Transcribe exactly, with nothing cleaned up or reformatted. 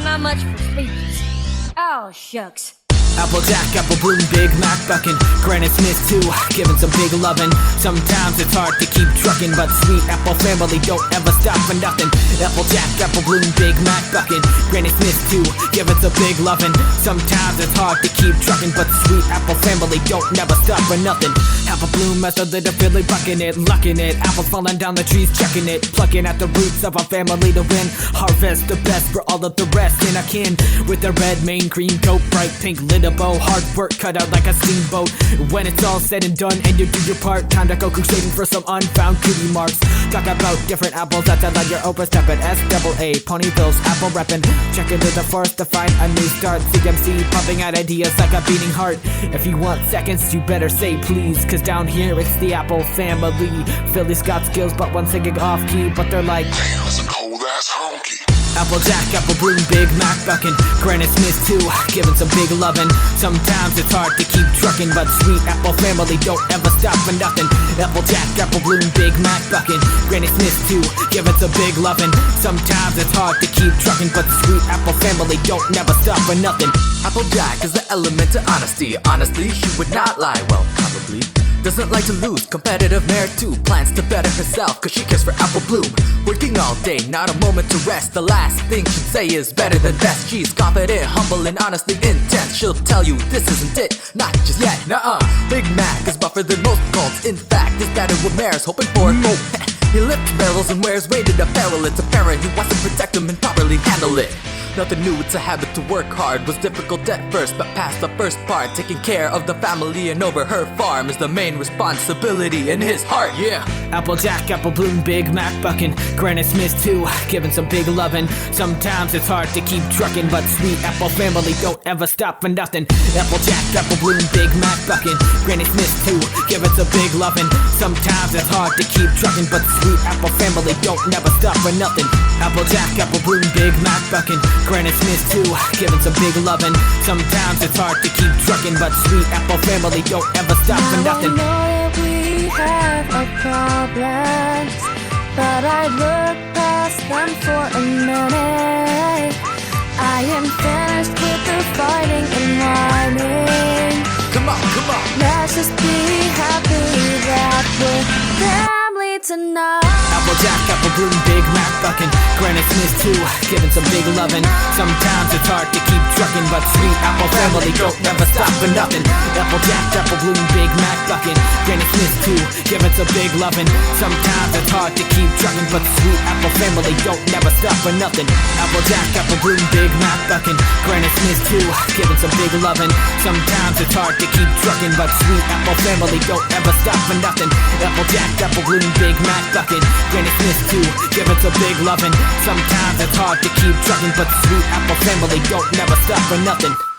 I'm not much for speeches. Oh, shucks. Applejack, Apple Bloom, Big Mac buckin', Granite Smith too, giving some big lovin'. Sometimes it's hard to keep truckin', but Sweet Apple family don't ever stop for nothing. Applejack, Apple Bloom, Big Mac buckin', Granite Smith too, giving some big lovin'. Sometimes it's hard to keep truckin', but Sweet Apple family don't never stop for nothing. Apple Bloom as a little Billy buckin' it, luckin' it. Apples falling down the trees, checking it, plucking at the roots of our family to win. Harvest the best for all of the rest in our kin. With a red mane, green coat, bright pink lid, a bow, hard work cut out like a steamboat. When it's all said and done and you do your part, time to go crusading for some unfound cutie marks. Talk about different apples that like your Oprah steppin', S double A, Ponyville's apple reppin'. Check into the forest to find a new start. C M C pumping out ideas like a beating heart. If you want seconds, you better say please, cause down here it's the Apple family. Philly's got skills but one singing off key, but they're like, damn, it's a cold ass honky. Applejack, Apple Bloom, Big Mac buckin', Granite Smith too, giving some big lovin'. Sometimes it's hard to keep truckin', but Sweet Apple family don't ever stop for nothing. Applejack, Apple Bloom, Big Mac buckin', Granite Smith too, giving some big lovin'. Sometimes it's hard to keep truckin', but Sweet Apple family don't never stop for nothing. Applejack is the element to honesty. Honestly, she would not lie, well, probably. Doesn't like to lose, competitive mare too. Plans to better herself, cause she cares for Apple Bloom. Working all day, not a moment to rest. The last thing she'd say is better than best. She's confident, humble, and honestly intense. She'll tell you this isn't it, not just yet, nuh-uh. Big Mac is buffer than most cults. In fact, is better what Mare's hoping for. Oh, he lifts barrels and wears weighted apparel. It's apparent he wants to protect them and properly handle it. Nothing new, it's a habit to work hard. Was difficult at first, but past the first part. Taking care of the family and over her farm is the main responsibility in his heart, yeah. Applejack, Apple Bloom, Big Mac buckin', Granite Smith too, giving some big lovin'. Sometimes it's hard to keep truckin', but Sweet Apple family don't ever stop for nothing. Applejack, Apple Bloom, Big Mac buckin', Granite Smith too, giving some big lovin'. Sometimes it's hard to keep truckin', but Sweet Apple family don't never stop for nothing. Applejack, Apple Bloom, Big Mac buckin', Granite Smith too, giving some big lovin'. Sometimes it's hard to keep truckin', but Sweet Apple family don't ever stop for nothing. Now I know that we have our problems, but I look past them for a minute. I am finished with the fighting and whining. Come on, come on. Let's just be happy that we're family tonight. Applejack, Apple Bloom, Big Mac buckin', Granite Smith too, giving some big lovin'. Sometimes it's hard to keep truckin', but Sweet Apple family don't never stop for nothing. Applejack, Apple Bloom, Big Mac buckin', Granite Smith too, giving some big lovin'. Sometimes it's hard to keep truckin', but Sweet Apple family don't never stop for nothing. Applejack, Apple Bloom, Big Mac buckin', Granite Smith too, giving some big lovin'. Sometimes it's hard to keep truckin', but Sweet Apple family don't ever stop for nothing. Applejack, Apple Bloom, Big Mac buckin', Granite Smith too, giving some big lovin'. Sometimes it's hard to keep truckin', but Sweet Apple family don't never stop for nothing.